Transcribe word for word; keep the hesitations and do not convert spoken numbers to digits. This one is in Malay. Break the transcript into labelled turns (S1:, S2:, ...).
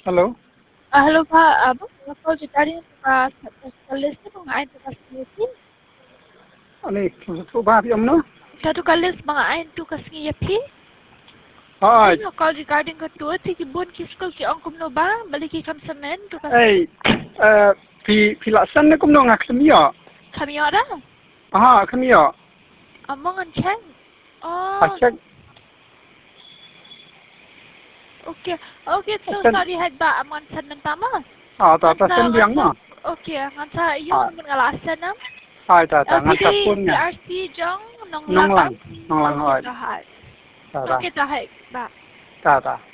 S1: Halo.
S2: Ah, halo Pak, apa kalau cari Pak kalis tu mengain tu kasih yakin?
S1: Ani tu ba pi amno.
S2: Satu kalis mengain tu kasih yakin?
S1: Hai.
S2: Ano kalau regarding kedua ti kibun kiskul ki angkum no ba balik ki kam semen tu kasih.
S1: Eh, eh pi pi laksan ne kum no ngak semia.
S2: Kami ada?
S1: Aha, semia.
S2: Among an cheng. Oh.
S1: Hashtag.
S2: Okay, okay, so sorry had ba aman semen tama?
S1: Ah, ta ta sen biang ma.
S2: Okay, ngan sa yung mengalasan nam.
S1: Hai ta ta ngan ta pun
S2: P
S1: nya.
S2: R C jong nong
S1: Nong
S2: lang.
S1: lang, nong lang hai.
S2: Ta hai.
S1: Ta ta.
S2: Okay, ta hai ba.
S1: Ta ta.